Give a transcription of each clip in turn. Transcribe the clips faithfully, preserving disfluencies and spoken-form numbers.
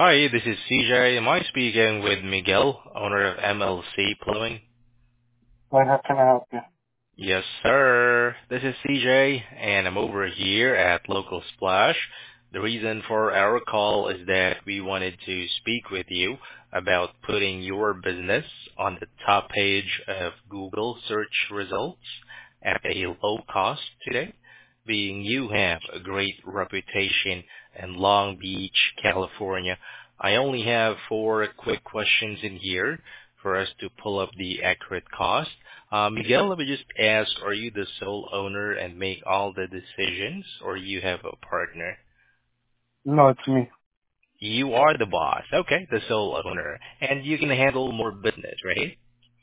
Hi, this is C J. Am I speaking with Miguel, owner of M L C Plumbing? What, how can I help you? Yes, sir. This is C J, and I'm over here at Local Splash. The reason for our call is that we wanted to speak with you about putting your business on the top page of Google search results at a low cost today, being you have a great reputation in Long Beach, California. I only have four quick questions in here for us to pull up the accurate cost. uh, Miguel, let me just ask, are you the sole owner and make all the decisions, or you have a partner? No, it's me. You are the boss. Okay, the sole owner. And you can handle more business, right?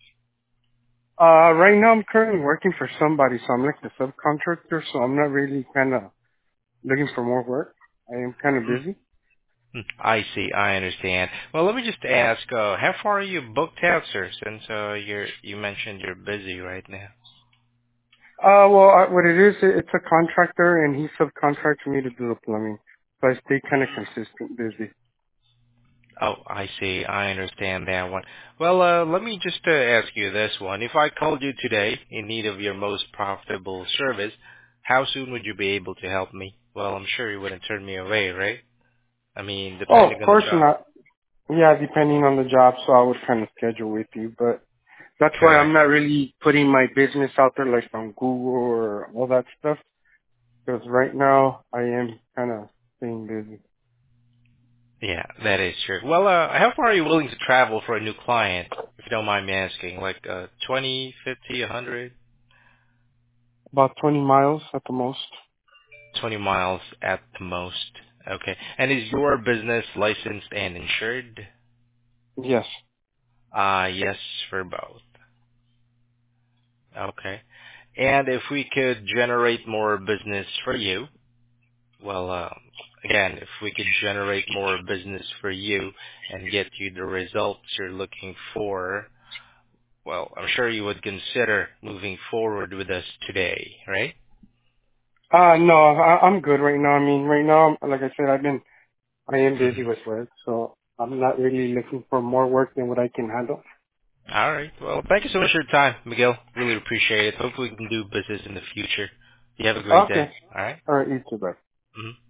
Uh, right now I'm currently working for somebody, so I'm like the subcontractor, so I'm not really kind of looking for more work. I am kind of busy. Hmm, I see. I understand. Well, let me just ask, uh, how far are you booked out, sir, since uh, you're, you mentioned you're busy right now? Uh, well, uh, what it is, it- it's a contractor, and he subcontracts me to do the plumbing, so I stay kind of consistent busy. Oh, I see. I understand that one. Well, uh, let me just uh, ask you this one. If I called you today in need of your most profitable service, how soon would you be able to help me? Well, I'm sure you wouldn't turn me away, right? I mean, Oh, of depending on the course job. not. Yeah, depending on the job, so I would kind of schedule with you, but that's why I'm Correct. not really putting my business out there like on Google or all that stuff, because right now I am kind of staying busy. Yeah, that is true. Well, uh, how far are you willing to travel for a new client, if you don't mind me asking? Like uh, twenty, fifty, one hundred, About twenty miles at the most. twenty miles at the most. Okay. And is your business licensed and insured? Yes. Uh, yes, for both. Okay. And if we could generate more business for you, well, uh, again, if we could generate more business for you and get you the results you're looking for, well, I'm sure you would consider moving forward with us today, right? Uh, no, I, I'm good right now. I mean, right now, like I said, I've been, I am busy Mhm. with work, so I'm not really looking for more work than what I can handle. All right. Well, thank you so much for your time, Miguel. Really appreciate it. Hopefully we can do business in the future. You have a great day. Okay. All right? All right, you too, bye. Mhm.